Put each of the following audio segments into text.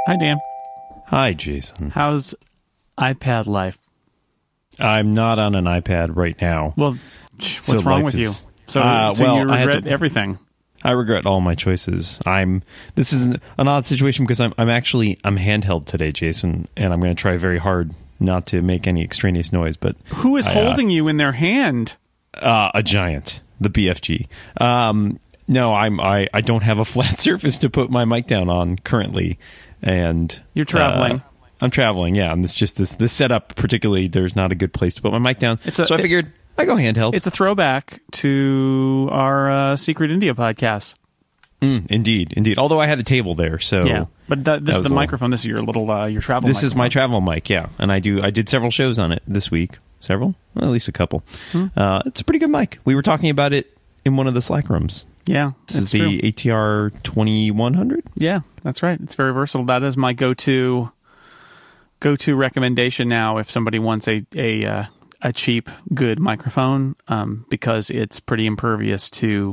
Hi, Dan. Hi, Jason. How's iPad life? I'm not on an iPad right now. Well, what's wrong with you? So you regret everything. I regret all my choices. This is an odd situation because I'm handheld today, Jason, and I'm going to try very hard not to make any extraneous noise. But who is holding you in their hand? A giant, the BFG. No, I don't have a flat surface to put my mic down on currently, and you're traveling. I'm traveling, yeah, and it's just this setup particularly. There's not a good place to put my mic down, so I figured I go handheld. It's a throwback to our Secret India podcast. Indeed. Although I had a table there, so yeah. But this is the microphone. This is your little your travel. This microphone. Is my travel mic, yeah, and I did several shows on it this week. Several, well, at least a couple. It's a pretty good mic. We were talking about it in one of the Slack rooms. Yeah, this is the ATR 2100. Yeah, that's right. It's very versatile. That is my go-to recommendation now if somebody wants a cheap, good microphone, because it's pretty impervious to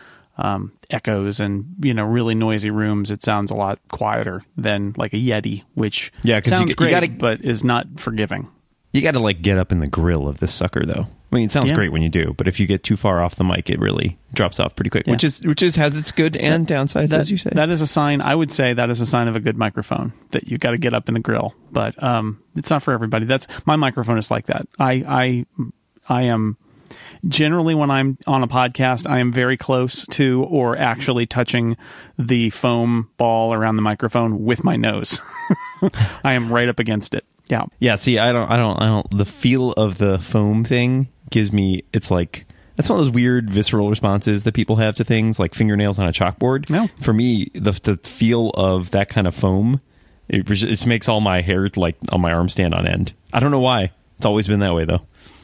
echoes and really noisy rooms. It sounds a lot quieter than like a Yeti, which sounds great, but is not forgiving. You got to get up in the grill of this sucker, though. I mean, it sounds great when you do, but if you get too far off the mic, it really drops off pretty quick. Yeah. Which has its good and downsides, as you say. That is a sign. I would say that is a sign of a good microphone, that you got to get up in the grill. But it's not for everybody. My microphone is like that. I am generally, when I'm on a podcast, I am very close to or actually touching the foam ball around the microphone with my nose. I am right up against it. Yeah. Yeah. See, I don't. The feel of the foam thing gives me. It's like that's one of those weird visceral responses that people have to things like fingernails on a chalkboard. No. For me, the feel of that kind of foam, it makes all my hair on my arm stand on end. I don't know why. It's always been that way though.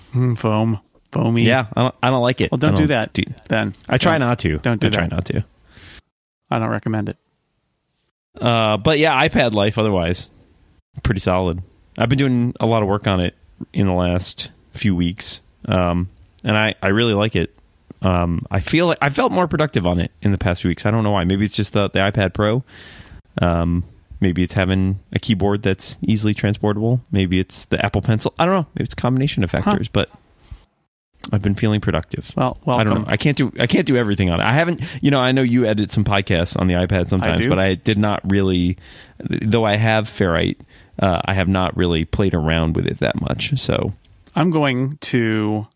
Foamy. Yeah. I don't like it. Well, don't do that. Then I try not to. Don't do that. I try not to. I don't recommend it. But yeah, iPad life otherwise pretty solid. I've been doing a lot of work on it in the last few weeks, and I really like it. I feel like I felt more productive on it in the past few weeks. I don't know why. Maybe it's just the iPad Pro. Maybe it's having a keyboard that's easily transportable. Maybe it's the Apple Pencil. I don't know. Maybe it's a combination of factors, but I've been feeling productive. Well, welcome. I don't know. I can't do everything on it. I haven't. I know you edit some podcasts on the iPad sometimes, but I did not really. Though I have Ferrite. I have not really played around with it that much, so I'm going to,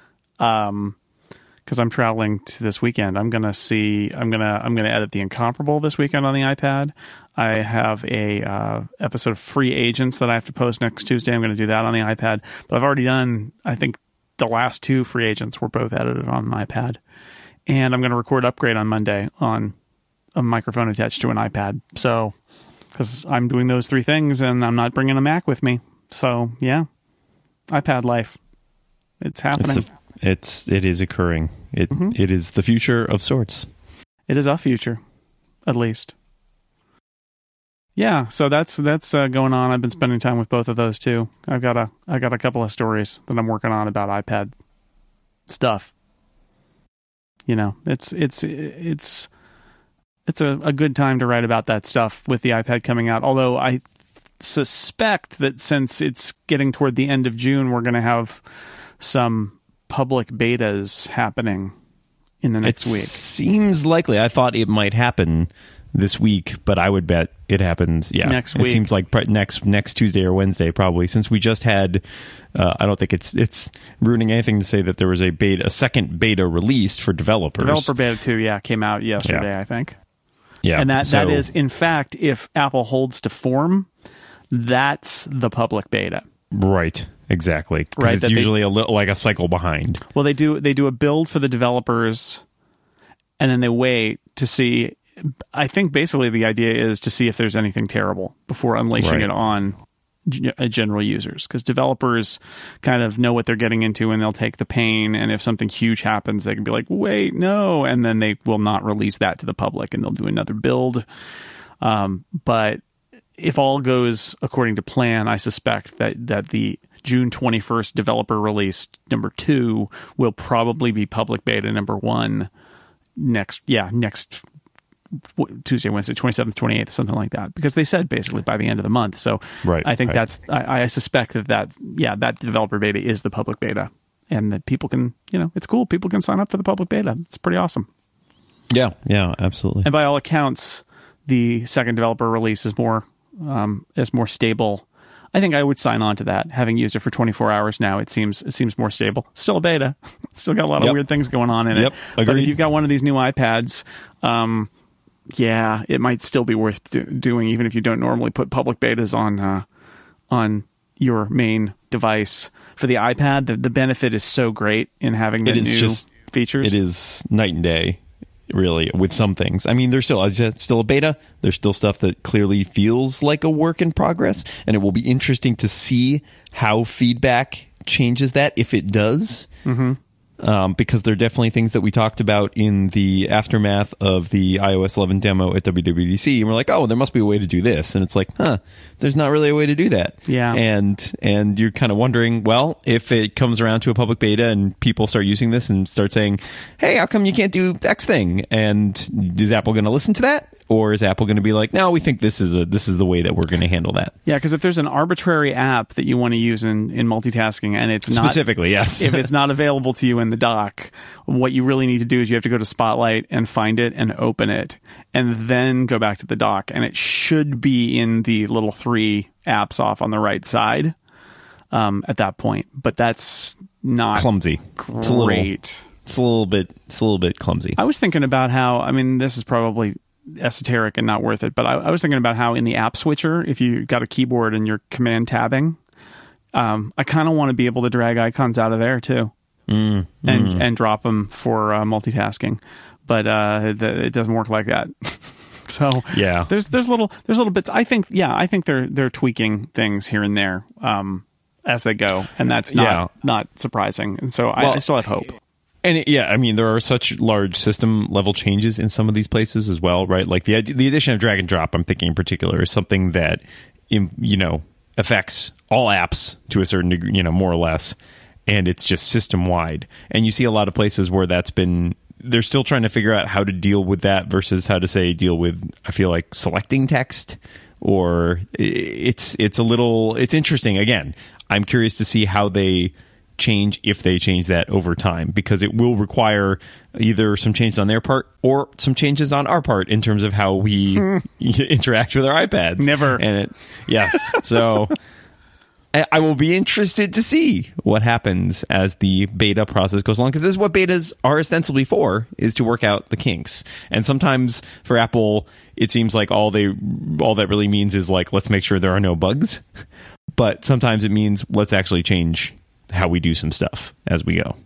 because I'm traveling to this weekend. I'm gonna edit The Incomparable this weekend on the iPad. I have a episode of Free Agents that I have to post next Tuesday. I'm going to do that on the iPad, but I've already done. I think the last two Free Agents were both edited on an iPad, and I'm going to record Upgrade on Monday on a microphone attached to an iPad. So. Because I'm doing those three things and I'm not bringing a Mac with me. So, yeah. iPad life. It's happening. It is occurring. It is the future of sorts. It is a future, at least. Yeah, so that's going on. I've been spending time with both of those too. I got a couple of stories that I'm working on about iPad stuff. It's a good time to write about that stuff with the iPad coming out. Although I suspect that since it's getting toward the end of June, we're going to have some public betas happening in the next week. Seems likely. I thought it might happen this week, but I would bet it happens. Yeah, next week. It seems like next Tuesday or Wednesday, probably. Since we just had, I don't think it's ruining anything to say that there was a second beta released for developers. Developer beta 2, came out yesterday, I think. Yeah, and that is, in fact, if Apple holds to form, that's the public beta. Right, exactly. Right, it's usually a little like a cycle behind. Well, they do a build for the developers, and then they wait to see. I think basically the idea is to see if there's anything terrible before unleashing it on general users, because developers kind of know what they're getting into and they'll take the pain, and if something huge happens they can be like, wait, no, and then they will not release that to the public and they'll do another build. But if all goes according to plan, I suspect that the June 21st developer release number 2 will probably be public beta number 1 next Tuesday, Wednesday, 27th, 28th, something like that, because they said basically by the end of the month. So I think I suspect that developer beta is the public beta, and that people can, it's cool. People can sign up for the public beta. It's pretty awesome. Yeah, absolutely. And by all accounts, the second developer release is more stable. I think I would sign on to that. Having used it for 24 hours now, it seems more stable. Still a beta. Still got a lot of weird things going on in it. Agreed. But if you've got one of these new iPads, it might still be worth doing, even if you don't normally put public betas on your main device. For the iPad, the benefit is so great in having the new features. It is night and day, really, with some things. I mean, there's still a beta. There's still stuff that clearly feels like a work in progress, and it will be interesting to see how feedback changes that, if it does. Mm-hmm. Because there are definitely things that we talked about in the aftermath of the iOS 11 demo at WWDC, and we're like, oh, there must be a way to do this, and it's like, there's not really a way to do that. Yeah. And you're kind of wondering, well, if it comes around to a public beta and people start using this and start saying, hey, how come you can't do X thing? And is Apple going to listen to that? Or is Apple going to be like, no, we think this is the way that we're going to handle that? Yeah, because if there's an arbitrary app that you want to use in multitasking, and it's not specifically, yes, if it's not available to you in the dock, what you really need to do is you have to go to Spotlight and find it and open it, and then go back to the dock, and it should be in the little 3 apps off on the right side at that point. But that's not clumsy. Great. It's a little bit clumsy. I was thinking about how, I mean, this is probably esoteric and not worth it, but I was thinking about how in the app switcher, if you got a keyboard and you're command tabbing, I kind of want to be able to drag icons out of there too, and drop them for multitasking, but it doesn't work like that. So yeah, there's little bits. I think they're tweaking things here and there as they go, and that's not surprising. And so I still have hope. And I mean, there are such large system level changes in some of these places as well, right? Like the addition of drag and drop, I'm thinking in particular, is something that, affects all apps to a certain degree, more or less. And it's just system wide. And you see a lot of places where they're still trying to figure out how to deal with that versus how to deal with, I feel like, selecting text, or it's interesting. Again, I'm curious to see how they change, if they change that over time, because it will require either some changes on their part or some changes on our part in terms of how we interact with our iPads. Never. So I will be interested to see what happens as the beta process goes along, because this is what betas are ostensibly for, is to work out the kinks. And sometimes for Apple, it seems like all that really means is like, let's make sure there are no bugs. But sometimes it means let's actually change how we do some stuff as we go.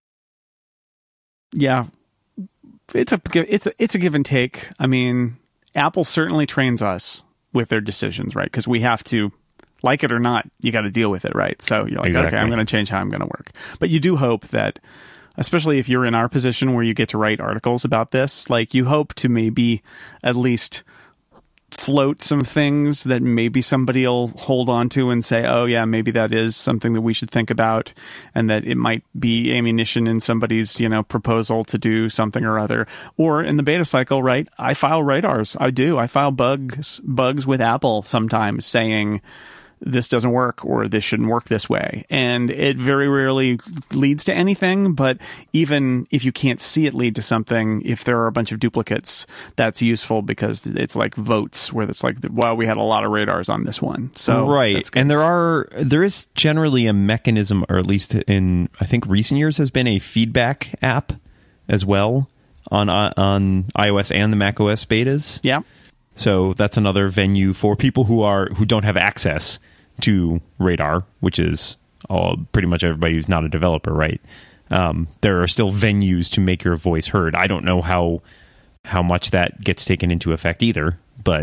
Yeah, it's a give and take. I mean, Apple certainly trains us with their decisions, right? Because we have to, like it or not, you got to deal with it, right? So you're like, exactly. Okay, I'm going to change how I'm going to work. But you do hope that, especially if you're in our position where you get to write articles about this, like you hope to maybe at least float some things that maybe somebody will hold on to and say, oh yeah, maybe that is something that we should think about, and that it might be ammunition in somebody's, proposal to do something or other. Or in the beta cycle, right, I file radars. I file bugs with Apple sometimes saying this doesn't work, or this shouldn't work this way. And it very rarely leads to anything, but even if you can't see it lead to something, if there are a bunch of duplicates, that's useful, because it's like votes, where it's like, well, we had a lot of radars on this one. So right. And there is generally a mechanism, or at least in, I think, recent years has been a feedback app as well on iOS and the macOS betas. Yeah. So that's another venue for people who don't have access to Radar, which is pretty much everybody who's not a developer, right? There are still venues to make your voice heard. I don't know how much that gets taken into effect either, but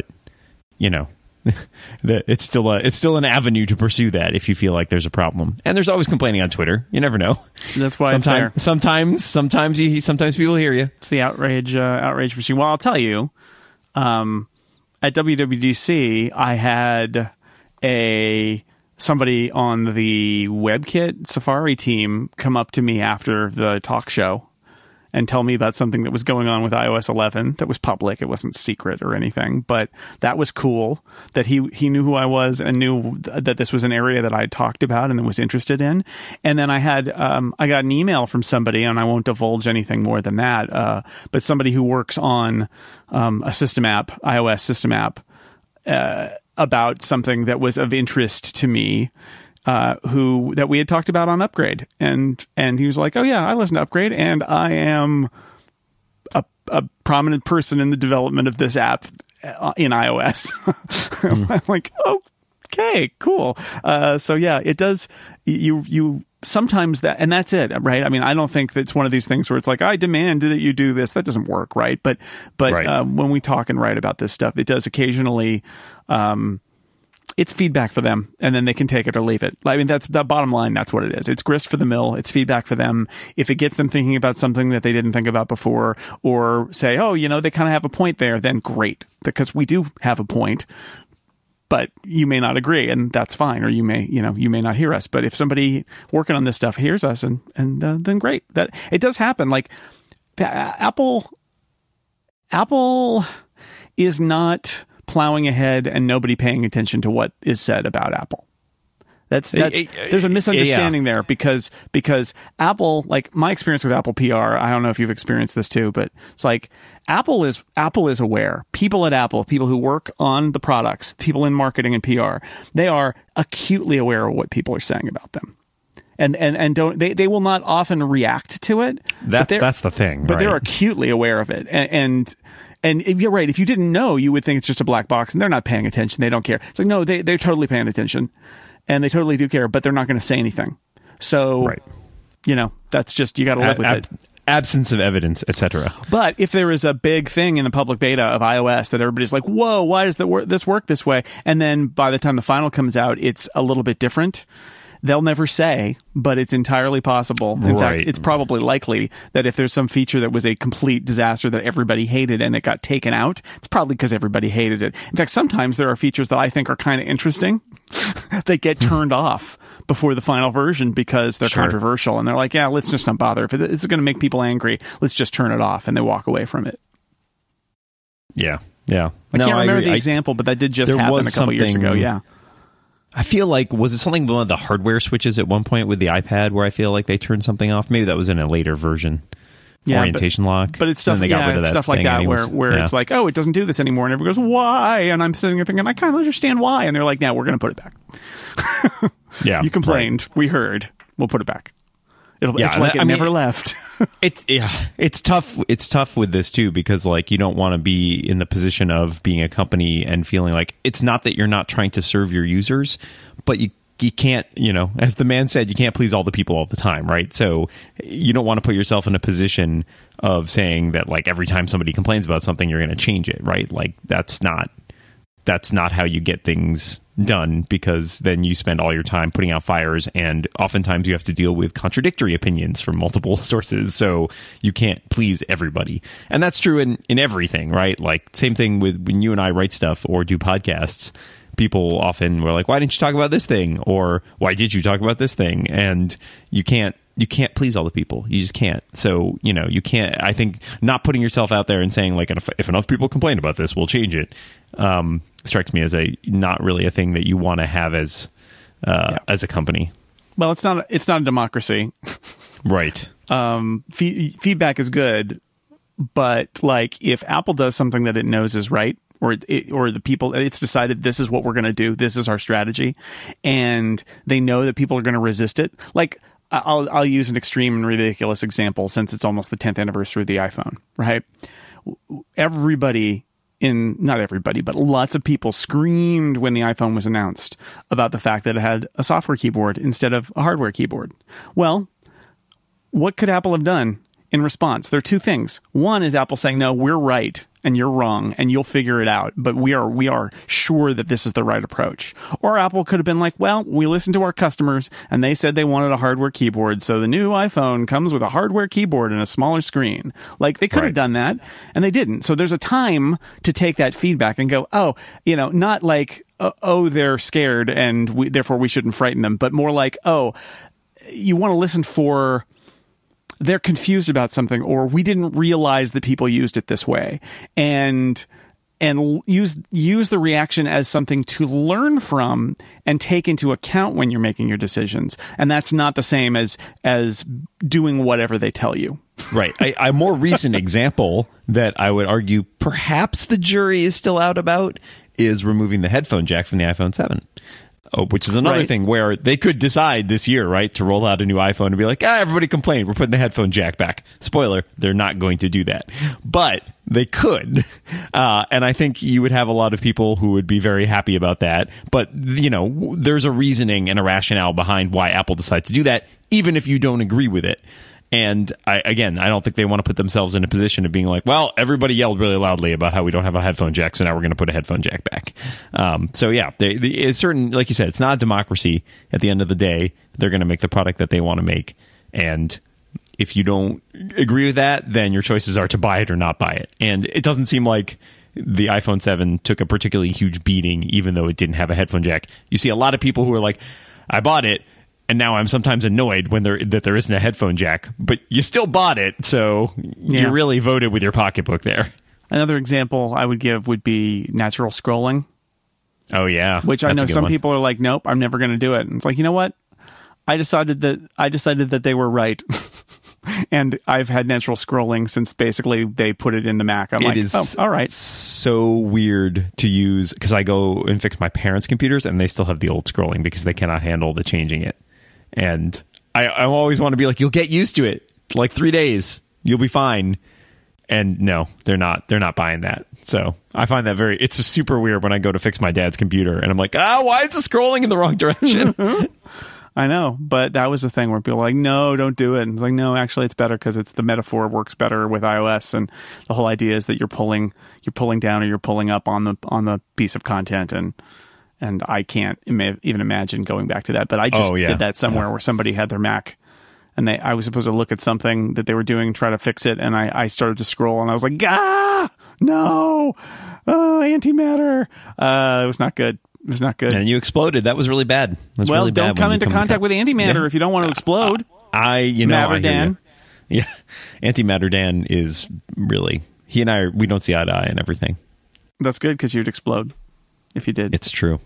it's still an avenue to pursue that if you feel like there's a problem. And there's always complaining on Twitter. You never know. That's why sometimes people hear you. It's the outrage machine. Well, I'll tell you. At WWDC, I had somebody on the WebKit Safari team come up to me after the talk show and tell me about something that was going on with iOS 11 that was public. It wasn't secret or anything, but that was cool that he knew who I was and knew that this was an area that I had talked about and was interested in. And then I had I got an email from somebody, and I won't divulge anything more than that, but somebody who works on a system app, iOS system app, about something that was of interest to me, that we had talked about on Upgrade, and he was like, "Oh yeah, I listen to Upgrade, and I am a prominent person in the development of this app in iOS." I'm like, okay, cool. So yeah, it does. You sometimes that, and that's it, right? I mean, I don't think that's one of these things where it's like, I demand that you do this. That doesn't work, right? But right. When we talk and write about this stuff, it does occasionally. It's feedback for them, and then they can take it or leave it. I mean, that's the bottom line. That's what it is. It's grist for the mill. It's feedback for them. If it gets them thinking about something that they didn't think about before, or say, oh, they kind of have a point there, then great, because we do have a point. But you may not agree, and that's fine. Or you may not hear us. But if somebody working on this stuff hears us, and then great. That it does happen. Like Apple is not plowing ahead and nobody paying attention to what is said about Apple. There's a misunderstanding there because Apple, like my experience with Apple PR, I don't know if you've experienced this too, but it's like Apple is aware. People at Apple, people who work on the products, people in marketing and PR, they are acutely aware of what people are saying about them. And don't they will not often react to it. That's the thing. But right? They're acutely aware of it. And if you're right, if you didn't know, you would think it's just a black box and they're not paying attention. They don't care. It's like, no, they're totally paying attention and they totally do care, but they're not going to say anything. So, right. That's just, you got to live with it. Absence of evidence, etc. But if there is a big thing in the public beta of iOS that everybody's like, whoa, why does this work this way? And then by the time the final comes out, it's a little bit different. They'll never say, but it's entirely possible. In fact, it's probably likely that if there's some feature that was a complete disaster that everybody hated and it got taken out, it's probably because everybody hated it. In fact, sometimes there are features that I think are kind of interesting that get turned off before the final version because they're controversial. And they're like, yeah, let's just not bother. If it's going to make people angry, let's just turn it off. And they walk away from it. Yeah. I can't remember the example, but that did just happen a couple years ago. Yeah. I feel like, was it something one of the hardware switches at one point with the iPad where I feel like they turned something off? Maybe that was in a later version. Yeah, orientation lock. But it's stuff, like that where it's like, oh, it doesn't do this anymore. And everyone goes, why? And I'm sitting there thinking, I kind of understand why. And they're like, now we're going to put it back. Yeah. You complained. Right. We heard. We'll put it back. It's like it never left. It's tough. It's tough with this too, because like you don't want to be in the position of being a company and feeling like it's not that you're not trying to serve your users, but you can't, as the man said, you can't please all the people all the time, right? So you don't want to put yourself in a position of saying that like every time somebody complains about something, you're going to change it, right? Like that's not how you get things done, because then you spend all your time putting out fires, and oftentimes you have to deal with contradictory opinions from multiple sources, so you can't please everybody. And that's true in everything, right? Like same thing with when you and I write stuff or do podcasts. People often were like, why didn't you talk about this thing? Or why did you talk about this thing? And you can't please all the people. You just can't. So, you can't, I think not putting yourself out there and saying like, if enough people complain about this, we'll change it. Strikes me as not really a thing that you want to have as a company. Well, it's not a democracy. Right. Feedback is good, but like if Apple does something that it knows is right, or the people, it's decided this is what we're going to do, this is our strategy, and they know that people are going to resist it. Like I'll use an extreme and ridiculous example since it's almost the 10th anniversary of the iPhone, right? Not everybody, but lots of people screamed when the iPhone was announced about the fact that it had a software keyboard instead of a hardware keyboard. Well, what could Apple have done in response? There are two things. One is Apple saying, no, we're right and you're wrong and you'll figure it out, but we are sure that this is the right approach. Or Apple could have been like, well, we listened to our customers and they said they wanted a hardware keyboard, so the new iPhone comes with a hardware keyboard and a smaller screen. Like they could have done that, and they didn't. So there's a time to take that feedback and go, oh, not like, oh, they're scared and therefore we shouldn't frighten them, but more like, oh, you want to listen for they're confused about something, or we didn't realize that people used it this way, and use the reaction as something to learn from and take into account when you're making your decisions. And that's not the same as doing whatever they tell you. Right. A more recent example that I would argue perhaps the jury is still out about is removing the headphone jack from the iPhone 7. Which is another thing where they could decide this year, right, to roll out a new iPhone and be like, everybody complained, we're putting the headphone jack back. Spoiler, they're not going to do that. But they could. And I think you would have a lot of people who would be very happy about that. But, there's a reasoning and a rationale behind why Apple decided to do that, even if you don't agree with it. And I don't think they want to put themselves in a position of being like, well, everybody yelled really loudly about how we don't have a headphone jack, so now we're going to put a headphone jack back. It's certain, like you said, it's not a democracy. At the end of the day, they're going to make the product that they want to make. And if you don't agree with that, then your choices are to buy it or not buy it. And it doesn't seem like the iPhone 7 took a particularly huge beating, even though it didn't have a headphone jack. You see a lot of people who are like, I bought it, and now I'm sometimes annoyed when there isn't a headphone jack, but you still bought it, so you really voted with your pocketbook there. Another example I would give would be natural scrolling. Oh yeah, which I know some people are like, nope, I'm never going to do it. And it's like, you know what? I decided that they were right, and I've had natural scrolling since basically they put it in the Mac. I'm like, all right. So weird to use because I go and fix my parents' computers, and they still have the old scrolling because they cannot handle the changing it. And I always want to be like, you'll get used to it. Like 3 days, you'll be fine. And no, they're not buying that. So I find that it's super weird when I go to fix my dad's computer and I'm like, why is the scrolling in the wrong direction? I know, but that was the thing where people are like, no, don't do it. And it's like, no, actually it's better because the metaphor works better with iOS. And the whole idea is that you're pulling down or you're pulling up on the piece of content. And I can't even imagine going back to that. But I just did that somewhere where somebody had their Mac and I was supposed to look at something that they were doing and try to fix it. And I started to scroll and I was like, no, antimatter. It was not good. It was not good. And you exploded. That was really bad. Really don't bad come into contact with antimatter if you don't want to explode. Matter Dan. Yeah. Antimatter Dan is really, he and we don't see eye to eye and everything. That's good because you'd explode if you did. It's true.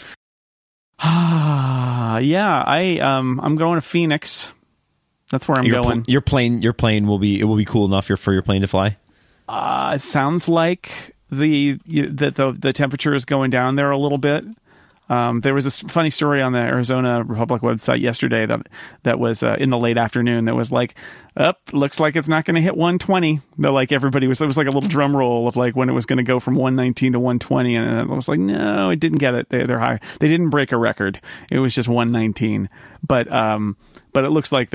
I'm going to Phoenix. That's where I'm going. Your plane will be cool enough for your plane to fly? It sounds like the temperature is going down there a little bit. There was this funny story on the Arizona Republic website yesterday that was in the late afternoon that was like, looks like it's not going to hit 120. It was like a little drum roll of like when it was going to go from 119 to 120, and it was like, no, it didn't get it. They're higher. They didn't break a record. It was just 119. But it looks like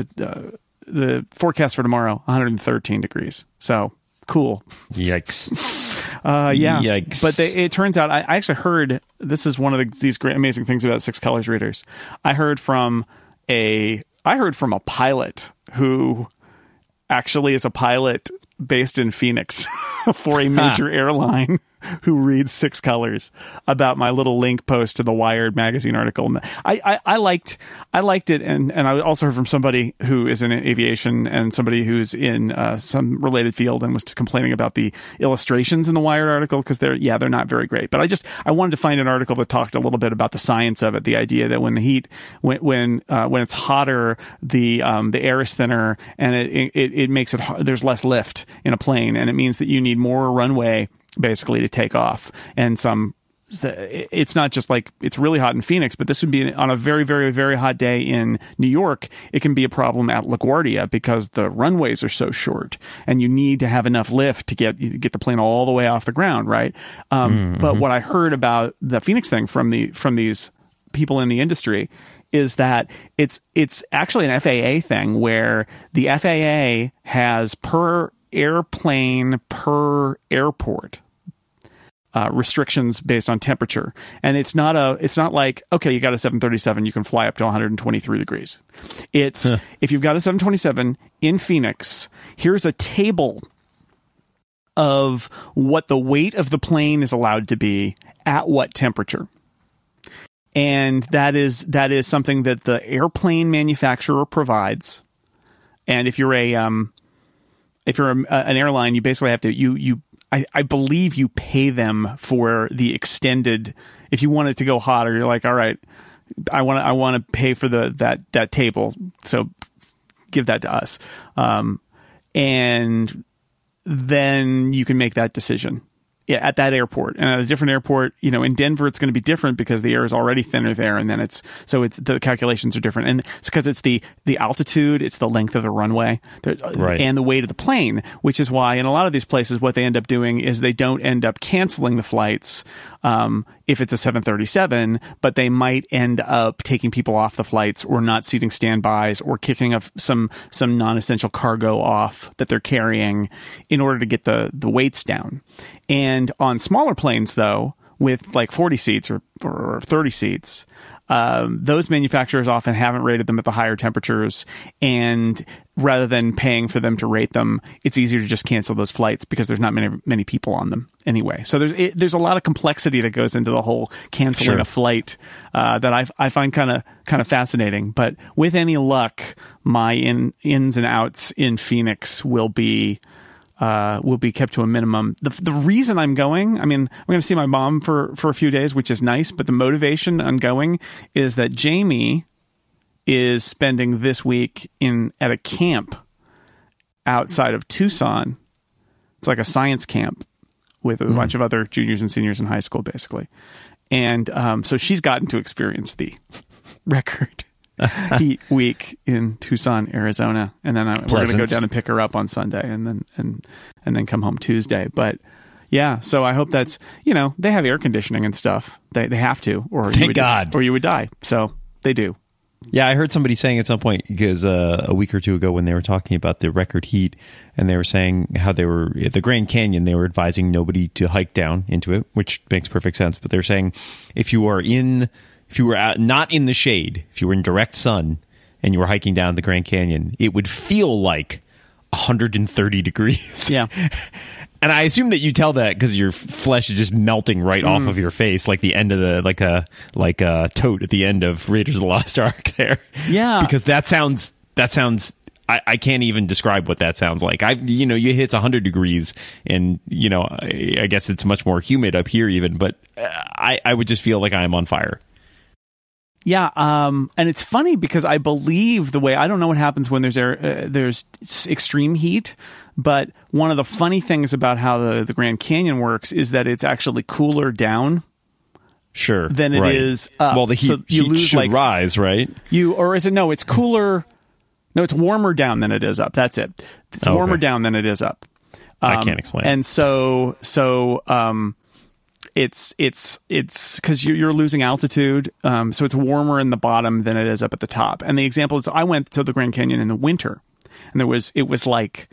the forecast for tomorrow 113 degrees. So cool. Yikes. Yikes. But it turns out I actually heard, this is one of these great amazing things about Six Colors readers. I heard from a pilot who actually is a pilot based in Phoenix for a major airline who reads Six Colors about my little link post to the Wired magazine article. I liked it, and I also heard from somebody who is in aviation and somebody who's in some related field and was complaining about the illustrations in the Wired article because they're not very great. But I wanted to find an article that talked a little bit about the science of it, the idea that when it's hotter, the air is thinner and it makes it there's less lift in a plane, and it means that you need more runway basically to take off. And it's not just like it's really hot in Phoenix, but this would be on a very, very, very hot day in New York. It can be a problem at LaGuardia because the runways are so short and you need to have enough lift to get the plane all the way off the ground. Right. But what I heard about the Phoenix thing from these people in the industry is that it's actually an FAA thing where the FAA has per airplane per airport restrictions based on temperature, and it's not like, okay, you got a 737, you can fly up to 123 degrees. It's if you've got a 727 in Phoenix, here's a table of what the weight of the plane is allowed to be at what temperature. And that is something that the airplane manufacturer provides. And if you're an airline, you basically have to I believe you pay them for the extended. If you want it to go hotter, you're like, all right, I want to pay for that table, so give that to us, and then you can make that decision. Yeah, at that airport. And at a different airport, in Denver, it's going to be different because the air is already thinner there, and then it's the calculations are different, and it's because it's the altitude, it's the length of the runway, and the weight of the plane, which is why in a lot of these places, what they end up doing is they don't end up canceling the flights if it's a 737, but they might end up taking people off the flights or not seating standbys or kicking some non-essential cargo off that they're carrying in order to get the weights down. And on smaller planes, though, with like 40 seats or 30 seats, those manufacturers often haven't rated them at the higher temperatures. And rather than paying for them to rate them, it's easier to just cancel those flights because there's not many people on them anyway. So there's a lot of complexity that goes into the whole canceling a flight that I find kind of fascinating. But with any luck, my ins and outs in Phoenix will be kept to a minimum. The reason I'm going, I'm going to see my mom for a few days, which is nice, but the motivation on going is that Jamie is spending this week at a camp outside of Tucson. It's like a science camp with a bunch of other juniors and seniors in high school, basically. And so she's gotten to experience the record heat week in Tucson, Arizona, and then we're going to go down and pick her up on Sunday, and then come home Tuesday. But yeah, so I hope that's they have air conditioning and stuff. They have to, or you would die. So they do. Yeah, I heard somebody saying at some point, because a week or two ago when they were talking about the record heat, and they were saying how they were at the Grand Canyon, they were advising nobody to hike down into it, which makes perfect sense. But they're saying if you were not in the shade, if you were in direct sun and you were hiking down the Grand Canyon, it would feel like 130 degrees. Yeah. And I assume that you tell that because your flesh is just melting right off of your face, like the end of like a tote at the end of Raiders of the Lost Ark there. Yeah. Because that sounds I can't even describe what that sounds like. You hit 100 degrees and, I guess it's much more humid up here even, but I would just feel like I'm on fire. Yeah, and it's funny because I believe I don't know what happens when there's extreme heat, but one of the funny things about how the Grand Canyon works is that it's actually cooler down. Sure. Than it is up. Well, the heat should rise, right? It's cooler. No, it's warmer down than it is up. That's it. It's warmer down than it is up. I can't explain. And so it's because you're losing altitude, so it's warmer in the bottom than it is up at the top. And the example is, I went to the Grand Canyon in the winter, and it was like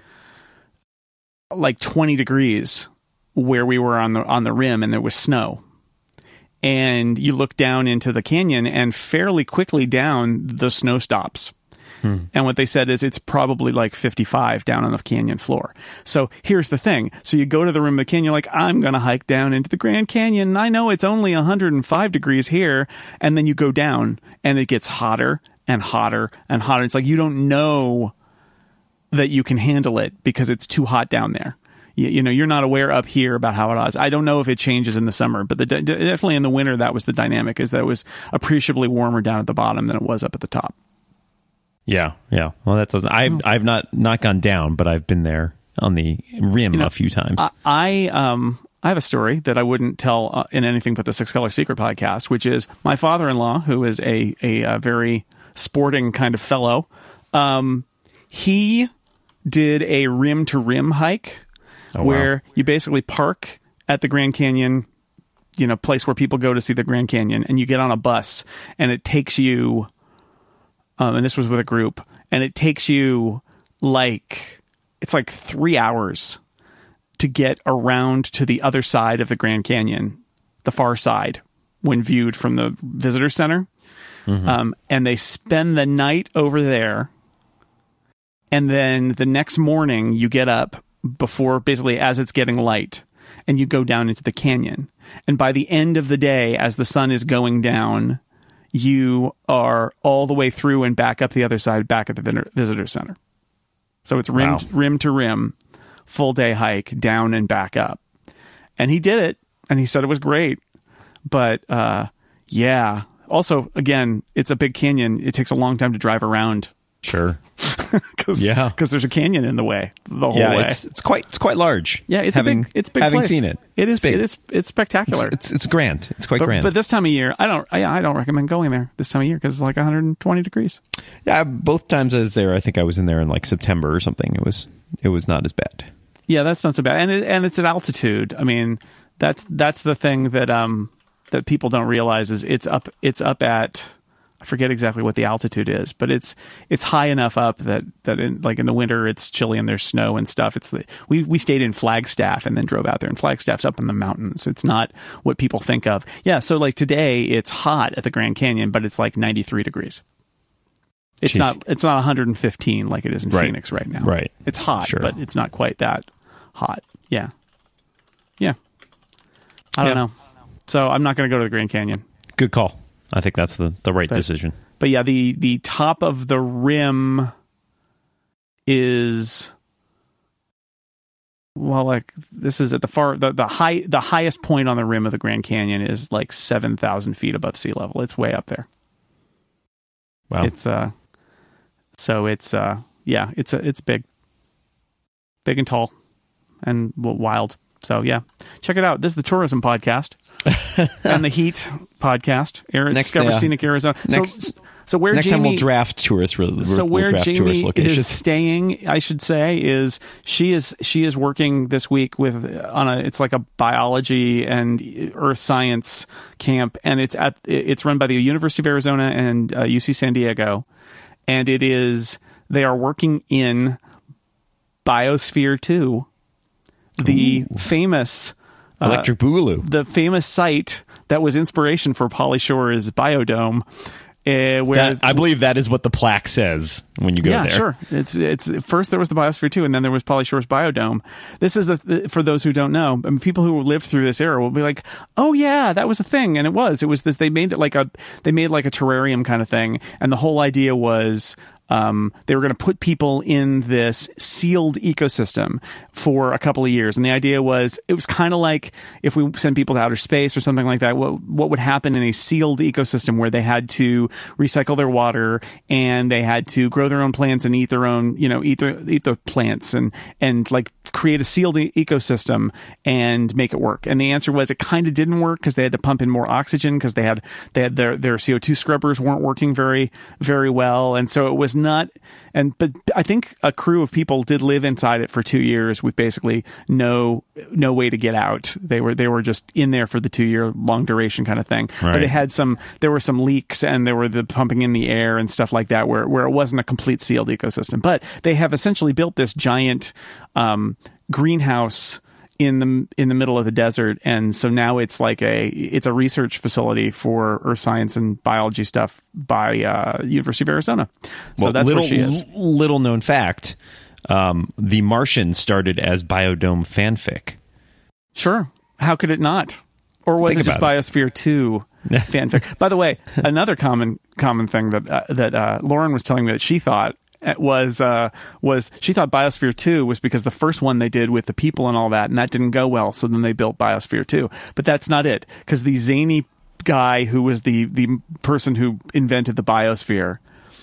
20 degrees where we were on the rim, and there was snow. And you look down into the canyon, and fairly quickly down, the snow stops. And what they said is it's probably like 55 down on the canyon floor. So here's the thing. So you go to the rim of the canyon, you're like, I'm going to hike down into the Grand Canyon. And I know it's only 105 degrees here. And then you go down and it gets hotter and hotter and hotter. It's like you don't know that you can handle it because it's too hot down there. You're not aware up here about how it is. I don't know if it changes in the summer, but definitely in the winter, that was the dynamic, is that it was appreciably warmer down at the bottom than it was up at the top. Yeah. Well, that doesn't. I've not gone down, but I've been there on the rim a few times. I have a story that I wouldn't tell in anything but the Six Color Secret podcast, which is my father-in-law, who is a very sporting kind of fellow. He did a rim to rim hike where you basically park at the Grand Canyon, place where people go to see the Grand Canyon, and you get on a bus, and it takes you. And this was with a group, and it takes you it's like 3 hours to get around to the other side of the Grand Canyon, the far side, when viewed from the visitor center. Mm-hmm. And they spend the night over there. And then the next morning you get up basically as it's getting light, and you go down into the canyon. And by the end of the day, as the sun is going down, you are all the way through and back up the other side, back at the visitor center. So it's rim to rim, full day hike down and back up. And he did it, and he said it was great. But yeah, also again, it's a big canyon. It takes a long time to drive around. Sure. Because there's a canyon in the way the whole way. It's quite large. Yeah, it's a big having place. Seen it. It's spectacular. It's grand. It's quite grand. But this time of year, I don't recommend going there this time of year because it's like 120 degrees. Yeah, both times I was there, I think I was in there in like September or something. It was not as bad. Yeah, that's not so bad. And it's at altitude. I mean, that's the thing that people don't realize is it's up at, I forget exactly what the altitude is, but it's high enough up that in the winter it's chilly and there's snow and stuff. We stayed in Flagstaff and then drove out there, and Flagstaff's up in the mountains. It's not what people think of. Yeah, so like today it's hot at the Grand Canyon, but it's like 93 degrees. It's not 115 like it is in Phoenix right now. Right. It's hot, sure. But it's not quite that hot. Yeah. Yeah. I don't know. So I'm not going to go to the Grand Canyon. Good call. I think that's the right decision. But yeah, the top of the rim is, well, like this is at the highest point on the rim of the Grand Canyon is like 7,000 feet above sea level. It's way up there. Wow. It's it's big and tall and wild. So yeah, check it out. This is the Tourism Podcast and the Heat Podcast. Discover Scenic Arizona. So where next Jamie, time we'll draft tourists. So where Jamie is staying, I should say, is she is working this week it's like a biology and earth science camp, and it's run by the University of Arizona and UC San Diego, and they are working in Biosphere 2. The famous Electric Boogaloo, the famous site that was inspiration for Pauly Shore's Biodome, where I believe that is what the plaque says when you go there. Yeah, sure. It's first there was the Biosphere 2, and then there was Pauly Shore's Biodome. This is for those who don't know. I mean, people who lived through this era will be like, "Oh yeah, that was a thing," and it was this. They made it like a terrarium kind of thing, and the whole idea was. They were going to put people in this sealed ecosystem for a couple of years. And the idea was, it was kind of like if we send people to outer space or something like that, what would happen in a sealed ecosystem where they had to recycle their water and they had to grow their own plants and eat their own, eat the plants and like create a sealed ecosystem and make it work. And the answer was it kind of didn't work because they had to pump in more oxygen because they had their CO2 scrubbers weren't working very, very well. And so it was not, but I think a crew of people did live inside it for 2 years with basically no way to get out. They were just in there for the 2-year long duration kind of thing. Right. But there were some leaks and there were the pumping in the air and stuff like that where it wasn't a complete sealed ecosystem. But they have essentially built this giant greenhouse in the middle of the desert, and so now it's a research facility for earth science and biology stuff by University of Arizona. So that's where she is. Little known fact: The Martian started as Biodome fanfic. Sure, how could it not? Or was it just Biosphere 2 fanfic? By the way, another common thing that Lauren was telling me that she thought. Was she thought Biosphere 2 was because the first one they did with the people and all that, and that didn't go well, so then they built Biosphere 2. But that's not it, because the zany guy who was the person who invented the Biosphere,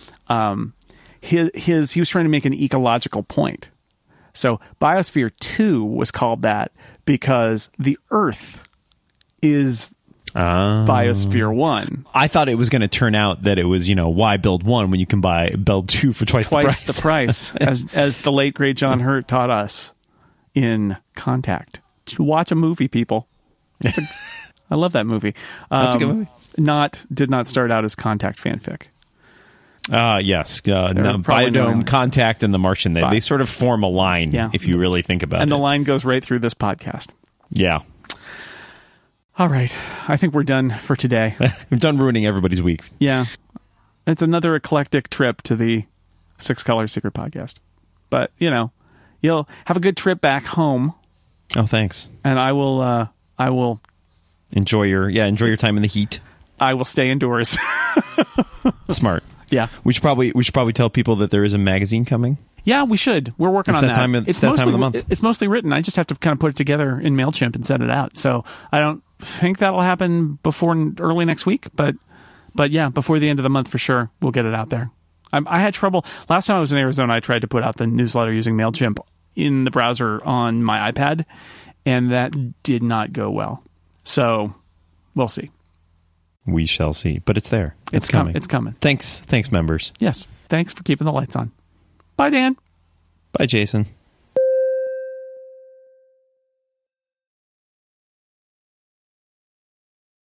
he was trying to make an ecological point. So Biosphere 2 was called that because the Earth is Biosphere 1. I thought it was going to turn out that it was, why build one when you can build two for twice the price, as the late great John Hurt taught us in Contact. Watch a movie, people. I love that movie. That's a good movie. Did not start out as Contact fanfic. Yes. Biodome, Contact, and The Martian. They sort of form a line, if you really think about it. And the line goes right through this podcast. Yeah. All right. I think we're done for today. We're done ruining everybody's week. Yeah. It's another eclectic trip to the Six Color Secret Podcast. But, you'll have a good trip back home. Oh, thanks. And I will enjoy your time in the heat. I will stay indoors. Smart. Yeah. We should probably tell people that there is a magazine coming. Yeah, we should. We're working on that. It's that time of the month. It's mostly written. I just have to kind of put it together in MailChimp and send it out. So I don't think that'll happen before early next week, but yeah, before the end of the month for sure, we'll get it out there. I had trouble. Last time I was in Arizona, I tried to put out the newsletter using MailChimp in the browser on my iPad, and that did not go well. So we'll see. We shall see. But it's there. It's coming. It's coming. Thanks, members. Yes. Thanks for keeping the lights on. Bye, Dan. Bye, Jason.